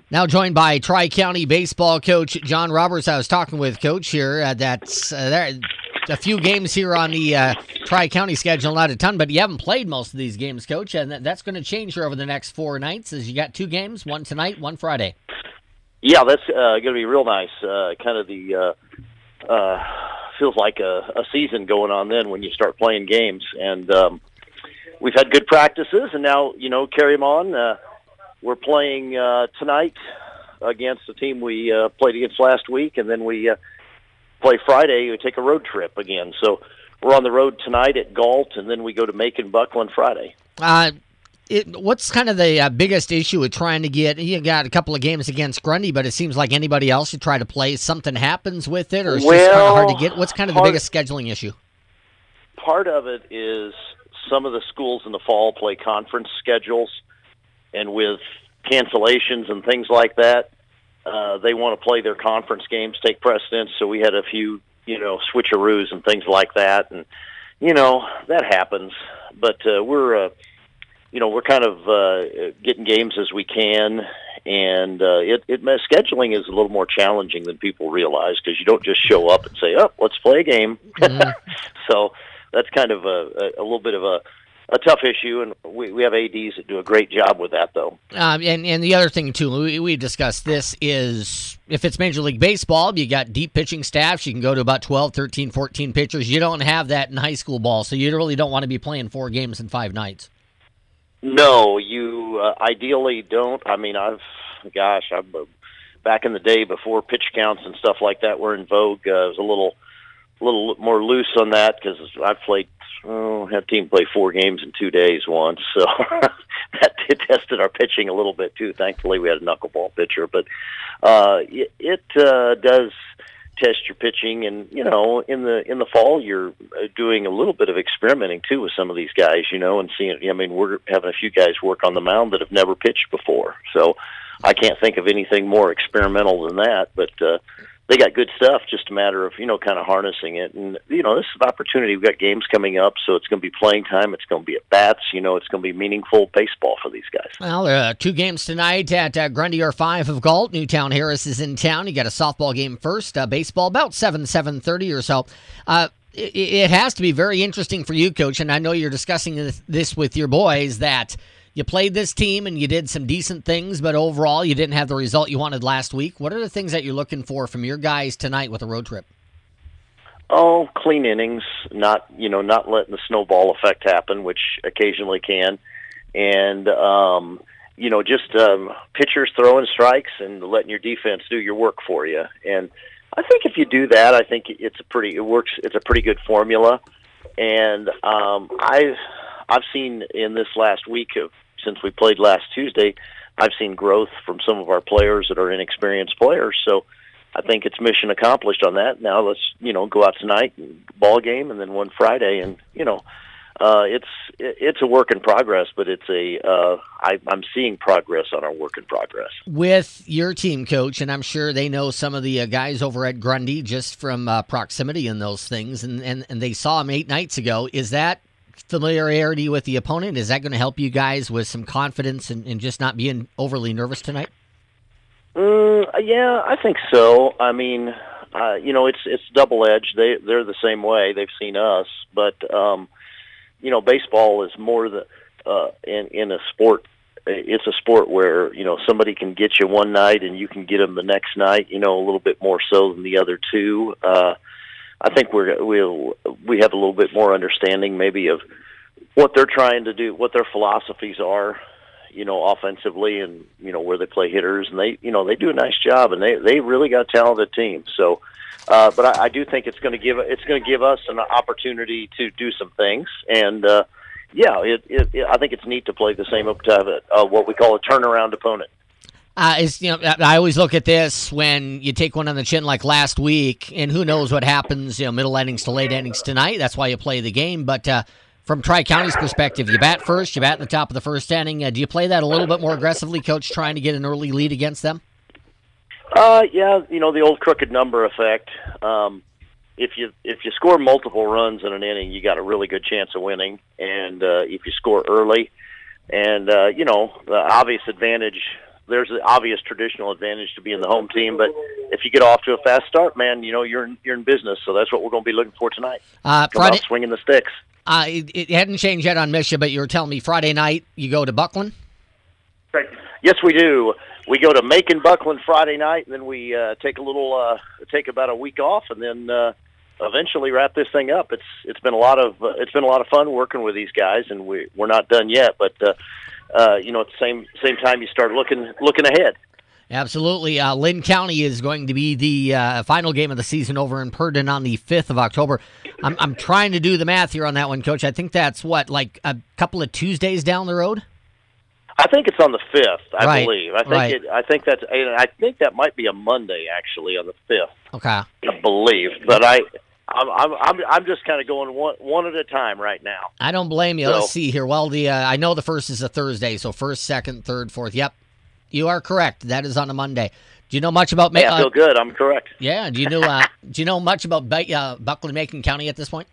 Now joined by Tri-County baseball coach John Roberts. I was talking with Coach here. That's there a few games here on the Tri-County schedule, not a ton, but you haven't played most of these games, Coach, and that's going to change here over the next 4 nights. As you got 2 games, one tonight, one Friday. Yeah, that's going to be real nice. Kind of the feels like a season going on then when you start playing games, and we've had good practices, and now carry them on. We're playing tonight against a team we played against last week, and then we play Friday. We take a road trip again. So we're on the road tonight at Galt, and then we go to Macon Buckland Friday. What's kind of the biggest issue with trying to get – you got a couple of games against Grundy, but it seems like anybody else you try to play, something happens with it, or it's just kind of hard to get? What's kind of the biggest scheduling issue? Part of it is some of the schools in the fall play conference schedules, and with cancellations and things like that, they want to play their conference games, take precedence. So we had a few, switcheroos and things like that, and that happens. But we're kind of getting games as we can, and scheduling is a little more challenging than people realize because you don't just show up and say, "Oh, let's play a game." Mm-hmm. So that's kind of a little bit of a tough issue, and we have ADs that do a great job with that, though. And the other thing, too, we discussed this, is if it's Major League Baseball, you got deep pitching staffs. You can go to about 12, 13, 14 pitchers. You don't have that in high school ball, so you really don't want to be playing 4 games in 5 nights. No, you ideally don't. I mean, I've back in the day before pitch counts and stuff like that were in vogue, I was a little more loose on that because I've played. Had a team play 4 games in 2 days once, so that tested our pitching a little bit too. Thankfully, we had a knuckleball pitcher, but it does test your pitching. And in the fall, you're doing a little bit of experimenting too with some of these guys, and seeing. I mean, we're having a few guys work on the mound that have never pitched before, so I can't think of anything more experimental than that. But they got good stuff, just a matter of, kind of harnessing it. And, this is an opportunity. We've got games coming up, so it's going to be playing time. It's going to be at bats. It's going to be meaningful baseball for these guys. Well, 2 games tonight at Grundy R5 of Galt. Newtown Harris is in town. You got a softball game first, baseball about 7:30 or so. It has to be very interesting for you, Coach, and I know you're discussing this with your boys, that you played this team and you did some decent things, but overall you didn't have the result you wanted last week. What are the things that you're looking for from your guys tonight with a road trip? Oh, clean innings, not letting the snowball effect happen, which occasionally can. And, just pitchers throwing strikes and letting your defense do your work for you. And I think if you do that, I think it's a pretty good formula. And I've seen in this last week since we played last Tuesday, I've seen growth from some of our players that are inexperienced players. So I think it's mission accomplished on that. Now let's, go out tonight, and ball game, and then one Friday. And, it's a work in progress, but I'm seeing progress on our work in progress. With your team, Coach, and I'm sure they know some of the guys over at Grundy just from proximity and those things, and they saw them 8 nights ago. Is that familiarity with the opponent, is that going to help you guys with some confidence and just not being overly nervous tonight? Yeah, I think so. I mean, it's double-edged. They're the same way. They've seen us, but baseball is more in a sport. It's a sport where somebody can get you one night and you can get them the next night. A little bit more so than the other two. I think we have a little bit more understanding maybe of what they're trying to do, what their philosophies are, offensively, and where they play hitters, and they do a nice job, and they really got a talented team. So, but I do think it's going to give us an opportunity to do some things, and I think it's neat to play the same what we call a turnaround opponent. I always look at this when you take one on the chin like last week, and who knows what happens, middle innings to late innings tonight. That's why you play the game. But from Tri-County's perspective, you bat first, you bat in the top of the first inning. Do you play that a little bit more aggressively, Coach, trying to get an early lead against them? Yeah, the old crooked number effect. If you score multiple runs in an inning, you got a really good chance of winning. And if you score early, and the obvious advantage there's an obvious traditional advantage to being the home team, but if you get off to a fast start, man, you're in business. So that's what we're going to be looking for tonight. Friday, swinging the sticks. It hadn't changed yet on Misha, but you were telling me Friday night you go to Buckland? Yes, we do. We go to Macon Buckland Friday night, and then we take about a week off, and then eventually wrap this thing up. It's been a lot of fun working with these guys, and we're not done yet. But at the same time, you start looking ahead. Absolutely. Lynn County is going to be the final game of the season over in Purdon on the 5th of October. I'm trying to do the math here on that one, Coach. I think that's like a couple of Tuesdays down the road. I think it's on the 5th. I believe. Right. I think that might be a Monday actually on the 5th. Okay. I believe, but I'm just kind of going one at a time right now. I don't blame you. So, let's see here. Well, I know the 1st is a Thursday, so 1st, 2nd, 3rd, 4th. Yep, you are correct. That is on a Monday. Do you know much about? I feel good. I'm correct. Yeah. Do you know much about Buckland, Macon County at this point?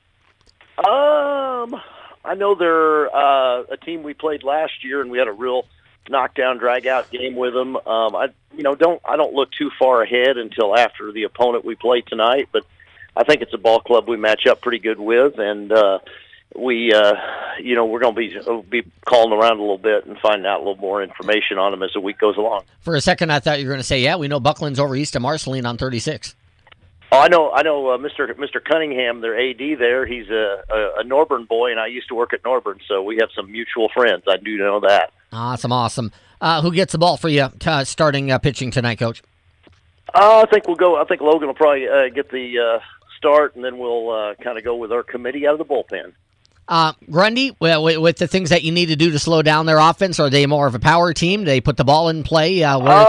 I know they're a team we played last year, and we had a real knockdown, drag-out game with them. I don't look too far ahead until after the opponent we play tonight, but I think it's a ball club we match up pretty good with, and we're going to be calling around a little bit and finding out a little more information on them as the week goes along. For a second, I thought you were going to say, yeah, we know Buckland's over east of Marceline on 36. Oh, I know. Mr. Cunningham, their AD there. He's a Norburn boy, and I used to work at Norburn, so we have some mutual friends. I do know that. Awesome. Who gets the ball for you starting pitching tonight, Coach? I think we'll go. I think Logan will probably get the start, and then we'll kind of go with our committee out of the bullpen. Grundy, with the things that you need to do to slow down their offense, are they more of a power team? Do they put the ball in play?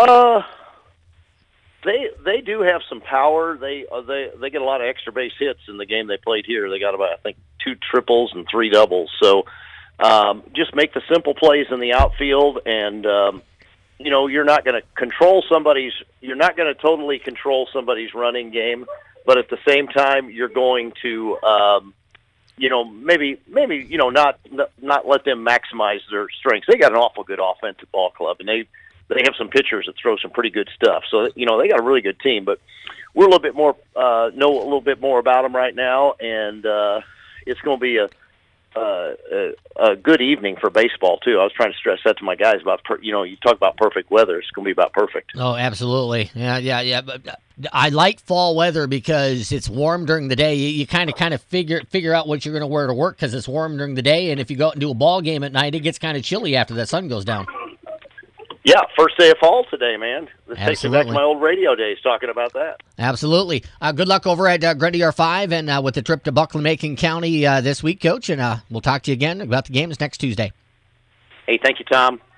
They do have some power. They get a lot of extra base hits in the game they played here. They got about, I think, 2 triples and 3 doubles. So just make the simple plays in the outfield, and you're not going to totally control somebody's running game, but at the same time you're going to maybe not let them maximize their strengths. They got an awful good offensive ball club, and they have some pitchers that throw some pretty good stuff. So, they got a really good team, but we're a little bit more, know a little bit more about them right now. And, it's going to be a good evening for baseball too. I was trying to stress that to my guys about, you talk about perfect weather. It's going to be about perfect. Oh, absolutely. Yeah. But I like fall weather because it's warm during the day. You kind of figure out what you're going to wear to work because it's warm during the day. And if you go out and do a ball game at night, it gets kind of chilly after the sun goes down. Yeah, first day of fall today, man. This takes me back to my old radio days talking about that. Absolutely. Good luck over at Grundy R5 and with the trip to Buckland, Macon County this week, Coach. And we'll talk to you again about the games next Tuesday. Hey, thank you, Tom.